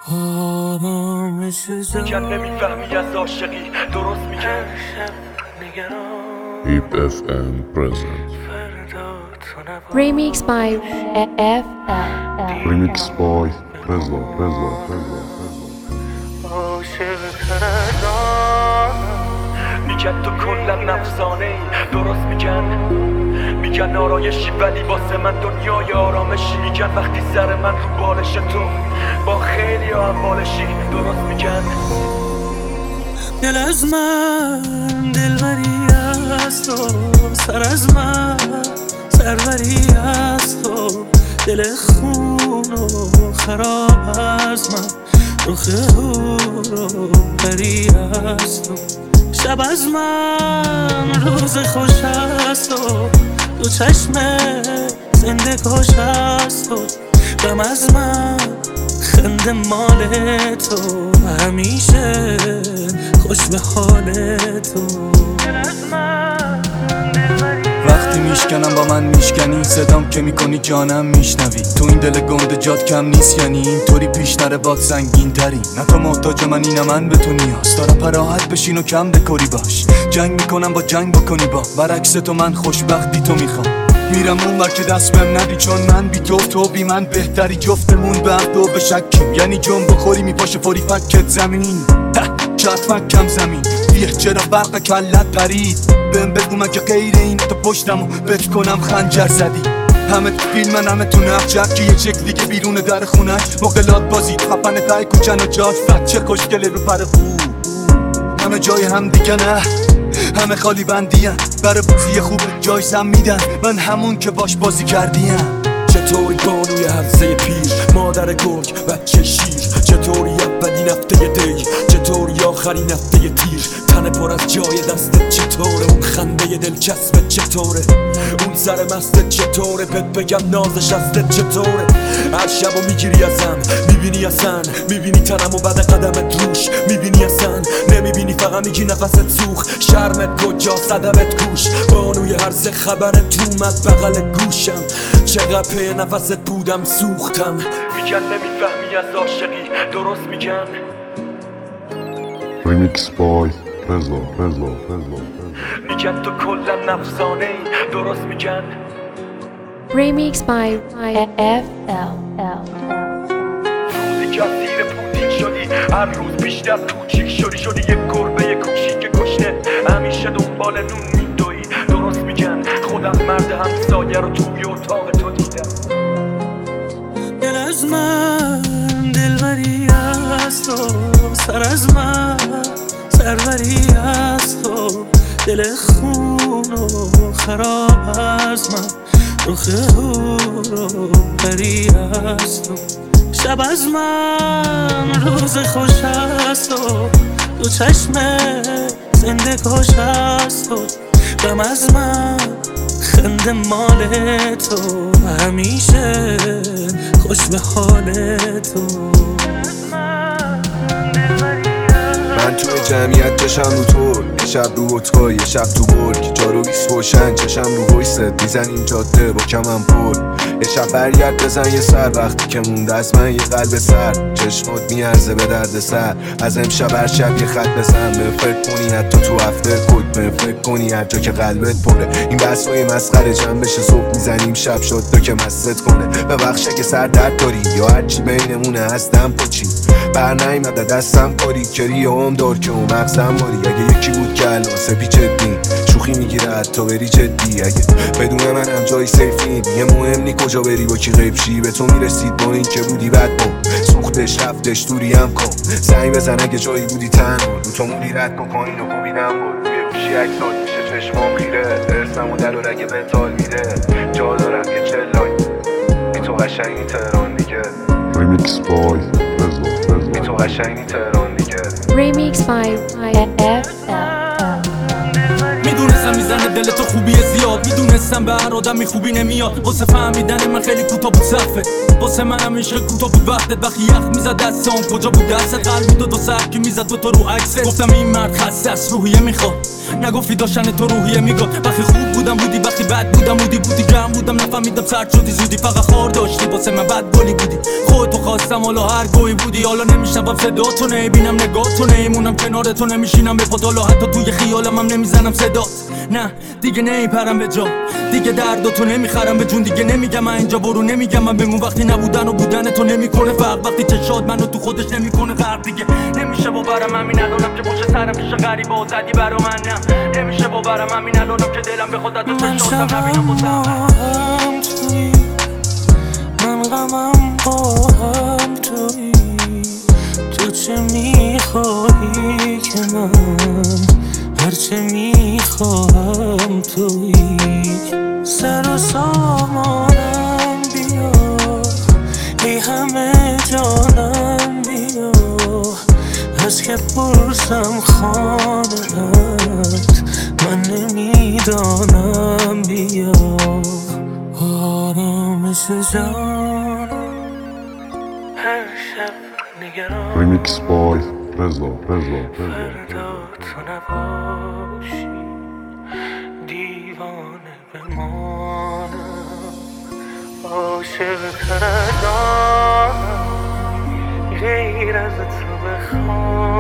میگن نمیفهمی از عاشقی، درست میگن. Hip FM present. Remix by FL. Remix by Reza. میگن تو کلا نفسانه ای، درست میگن. میگن آرایشی ولی واسه من دنیای آرامشی. میگن وقتی سر من رو بالش تو با خیلی هم بالشی، درست میگن. دل از من دلبری از تو، سر از من سروری از تو، دل خون و خراب از من، رخ رو بری از تو، شب از من روز خوش از تو، دو چشم زنده کش از تو، غم از من خنده مال تو، همیشه خوش به حال تو. وقتی میشکنم با من میشکنی، صدام که میکنی جانم میشنوی، تو این دل گنده جات کم نیست، یعنی اینطوری پیش نره باد سنگین تری. نه تو محتاج من اینم من به تو نیاز دارم، پراحت بشین و کم دکوری باش، جنگ میکنم با جنگ بکنی با برعکس تو، من خوشبختی تو میخوام. میرم اون ور که دست بهم ندی، چون من بی تو بی من بهتری، جفتمون به عهد و به شکیم، یعنی جنب بخوری میپاشه فوری فکت زمین، چطفک کم زمین بیه چرا برق کلت پرید، بهم بگو مگه غیر این تو پشتمو بت کنم خنجر زدی. همه تو فیلمن همه تو نقجت که یه چک دیگه بیرون در خونش، مقلات بازی خفن تای کوچن و جات فت، چه خوشگله رو پر خوب، همه جای هم دیگه نه، همه خالی بندین، برای بازی خوب جایزم میدن، من همون که باش بازی کردیم. چطوری بانوی هرزه پیر، مادر گرگ بچه شیر، چطوری اولین هفته دی، چطوری آخرین هفته تیر، تن پر از جای دستت چطوره، اون خنده دلچسبت چطوره، اون سر مستت چطوره، بهت بگم نازش ازت چطوره. هر شبو میگیری ازم، میبینی اصلا، میبینی تنمو بعد قدمت روش، میبینی اصلا، نمیبینی فقط میگی نفست سوخ، شرمت کجا صدمت گوش، بانوی هرزه خبرت اومد بغل گوشم، چقدر پی نفست بودم سوختم. میگن نمیفهمی از عاشقی، درست میگن. Remix by Reza. میگن تو کلا نفسانه ای، درست میگن. Remix by FL. روزی که از زیر پوتین شدی، هر روز بیشتر کوچیک شدی یک گربه کوچیک کشته، همیشه دنبال نون میدوی، درست میگن. خودم مرد همسایه رو توی اتاق تو دیدم. دل از من دلبری از تو، سر از من سروری از تو، دل خون و خراب از من، رخ رو بری از تو، شب از من روز خوش از تو، دو چشم زنده کش از تو، غم از من خنده مال تو، همیشه خوش به حال تو. من توی جمعیت چشم رو تو، یه شب رو اتقا یه شب تو برگ، جارو بیس روشن چشم رو ویست، میزنیم جاده با کمم پر، یه شب برگرد بزن یه سر، وقتی که مونده از من یه قلب سر، چشمات میارزه به درد سر، از امشب هر شب یه خط بزن، به فکر کنی حتی تو هفته کد، به فکر کنی هر جا که قلبت پره، این بحثای مسخره جمع بشه صبح میزنیم شب شد تو که مست کنه، به بخشه که سر درد داری یا هرچی بینمونه هستم پچی، بر نیمده دستم کاری کری هم دار که اون مغزم باری، اگه یکی بود که الان سپی جدی شوخی میگیره حتی بری جدی، اگه بدون منم جای سیف نی دیگه مهم نی کجا بری با کی غیب شی، به تو میرسید با این که بودی بد بام سوختش رفتش دوری هم کن، زنگ بزن اگه جایی بودی تنها، رو تو مولی رد کن اینو کوبیدم بود، روی گوشی اکسات میشه چشمام خیره، ارسم و دل و رگ بنتال میده، جا دارم یه چلای بی تو قشنگی تهران دیگه. Remix by Reza. تو قشنگی تهران دیگه. Remix by FL. میدونستم میزنه دل تو خوبی زیاد، میدونستم دستم به هر آدمی خوبی نمیاد واسه فهمیدن من خیلی کوتاه بود صفه واسه منم عشق کوتاه بود وقتت وقتی یخ میزد دستام کجا بود دستت قلب بود و سرکی میزد تو رو عکسه گفتم این مرد خسته است روحیه میخواد نگفتی داشتن تو روحیه میگاد وقتی خوب بودم بودی وقتی بد بودم بودی گرم بودم نفهمیدم سرد شدی زودی فقط خار داشتی واسه من بد گلی بودی خودتو خواستم حالا هر گوی بودی حالا نمیشنوم صدا تو نمیبینم نگاه تو نمیمونم کنار تو نمیشینم به پات حالا حتی توی خیالم هم نمیزنم صدات نه دیگه نمیپرم به جا دیگه درداتو نمیخرم به جون دیگه نمیگم من اینجا برو نمیگم من بمون وقتی نبودن و بودن تو نمیکنه فرق وقتی چشات منو تو خودش نمیکنه غرق دیگه نمیشه باورم همین الانم که پشت سرم پیش غریبا زدی برا من نه نمیشه باورم همین الانم که دلم به خودت تو چشاتم نبینم هم توی من غمم با هم توی تو چه میخواهی که من هرچه میخواهم توی سر و سامانم بیا ای همه جانم بیا از که پرسم خانه‌ات من نمیدانم بیا آرامش جانم هر شب نگران Remix by رضا فردا تو نباشی دیوانه بمانم عاشق تر از آنم غیر از تو بخوام